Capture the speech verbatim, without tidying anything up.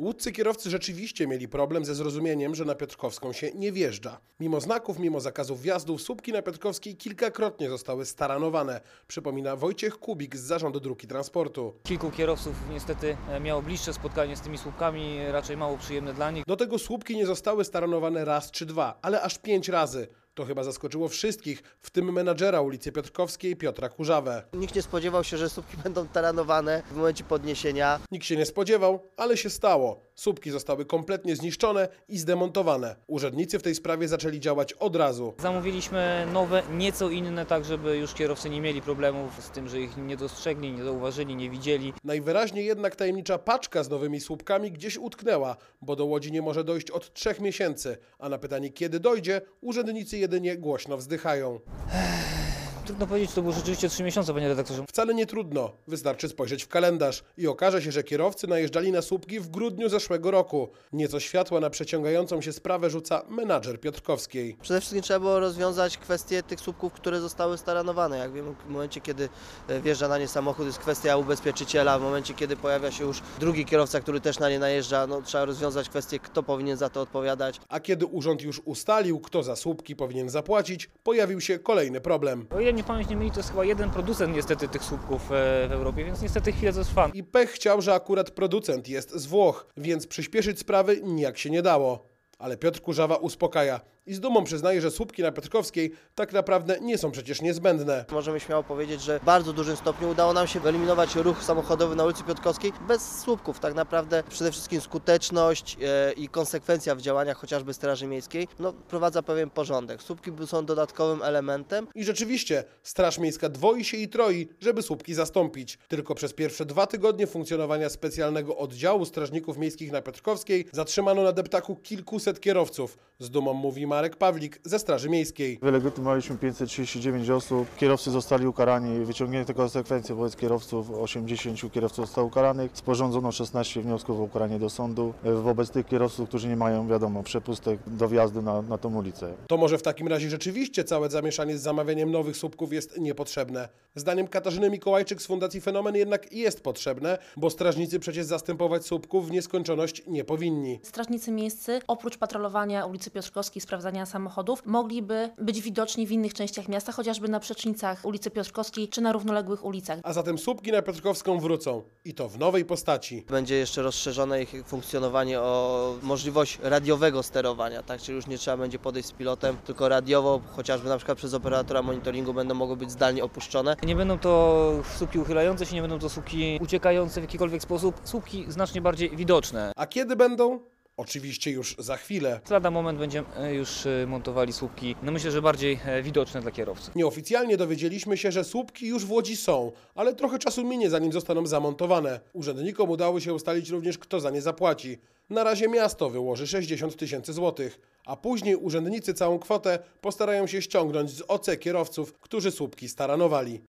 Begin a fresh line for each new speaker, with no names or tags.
Łódzcy kierowcy rzeczywiście mieli problem ze zrozumieniem, że na Piotrkowską się nie wjeżdża. Mimo znaków, mimo zakazów wjazdów, słupki na Piotrkowskiej kilkakrotnie zostały staranowane, przypomina Wojciech Kubik z Zarządu Dróg i Transportu.
Kilku kierowców niestety miało bliższe spotkanie z tymi słupkami, raczej mało przyjemne dla nich.
Do tego słupki nie zostały staranowane raz czy dwa, ale aż pięć razy. To chyba zaskoczyło wszystkich, w tym menadżera ulicy Piotrkowskiej Piotra Kurzawę.
Nikt nie spodziewał się, że słupki będą taranowane w momencie podniesienia.
Nikt się nie spodziewał, ale się stało. Słupki zostały kompletnie zniszczone i zdemontowane. Urzędnicy w tej sprawie zaczęli działać od razu.
Zamówiliśmy nowe, nieco inne, tak żeby już kierowcy nie mieli problemów z tym, że ich nie dostrzegli, nie zauważyli, nie widzieli.
Najwyraźniej jednak tajemnicza paczka z nowymi słupkami gdzieś utknęła, bo do Łodzi nie może dojść od trzech miesięcy, a na pytanie kiedy dojdzie, urzędnicy jedynie głośno wzdychają.
Trudno powiedzieć, czy to było rzeczywiście trzy miesiące, panie redaktorze.
Wcale nie trudno. Wystarczy spojrzeć w kalendarz i okaże się, że kierowcy najeżdżali na słupki w grudniu zeszłego roku. Nieco światła na przeciągającą się sprawę rzuca menadżer Piotrkowskiej.
Przede wszystkim trzeba było rozwiązać kwestię tych słupków, które zostały staranowane. Jak wiemy, w momencie, kiedy wjeżdża na nie samochód, jest kwestia ubezpieczyciela. W momencie, kiedy pojawia się już drugi kierowca, który też na nie najeżdża, no, trzeba rozwiązać kwestię, kto powinien za to odpowiadać.
A kiedy urząd już ustalił, kto za słupki powinien zapłacić, pojawił się kolejny problem.
O ile mnie pamięć nie myli, to jest chyba jeden producent niestety tych słupków w Europie, więc niestety chwilę to trwa.
I pech chciał, że akurat producent jest z Włoch, więc przyspieszyć sprawy nijak się nie dało. Ale Piotr Kurzawa uspokaja i z dumą przyznaje, że słupki na Piotrkowskiej tak naprawdę nie są przecież niezbędne.
Możemy śmiało powiedzieć, że w bardzo dużym stopniu udało nam się wyeliminować ruch samochodowy na ulicy Piotrkowskiej bez słupków. Tak naprawdę przede wszystkim skuteczność i konsekwencja w działaniach chociażby Straży Miejskiej no, wprowadza pewien porządek. Słupki są dodatkowym elementem.
I rzeczywiście Straż Miejska dwoi się i troi, żeby słupki zastąpić. Tylko przez pierwsze dwa tygodnie funkcjonowania specjalnego oddziału strażników miejskich na Piotrkowskiej zatrzymano na deptaku kilkuset kierowców. Z dumą mówi Marek Pawlik ze Straży Miejskiej.
Wylegitymowaliśmy pięćset trzydzieści dziewięć osób, kierowcy zostali ukarani, wyciągnięte konsekwencje wobec kierowców, osiemdziesięciu kierowców zostało ukaranych, sporządzono szesnaście wniosków o ukaranie do sądu wobec tych kierowców, którzy nie mają, wiadomo, przepustek do wjazdu na, na tą ulicę.
To może w takim razie rzeczywiście całe zamieszanie z zamawianiem nowych słupków jest niepotrzebne. Zdaniem Katarzyny Mikołajczyk z Fundacji Fenomen jednak jest potrzebne, bo strażnicy przecież zastępować słupków w nieskończoność nie powinni.
Strażnicy miejscy oprócz patrolowania ulicy Piotrkowskiej, sprawdzania samochodów, mogliby być widoczni w innych częściach miasta, chociażby na przecznicach ulicy Piotrkowskiej czy na równoległych ulicach.
A zatem słupki na Piotrkowską wrócą i to w nowej postaci.
Będzie jeszcze rozszerzone ich funkcjonowanie o możliwość radiowego sterowania, tak? Czyli już nie trzeba będzie podejść z pilotem, tylko radiowo, chociażby na przykład przez operatora monitoringu będą mogły być zdalnie opuszczone.
Nie będą to słupki uchylające się, nie będą to słupki uciekające w jakikolwiek sposób, słupki znacznie bardziej widoczne.
A kiedy będą? Oczywiście już za chwilę.
Lada moment będziemy już montowali słupki, no myślę, że bardziej widoczne dla kierowców.
Nieoficjalnie dowiedzieliśmy się, że słupki już w Łodzi są, ale trochę czasu minie, zanim zostaną zamontowane. Urzędnikom udało się ustalić również, kto za nie zapłaci. Na razie miasto wyłoży sześćdziesiąt tysięcy złotych, a później urzędnicy całą kwotę postarają się ściągnąć z O C kierowców, którzy słupki staranowali.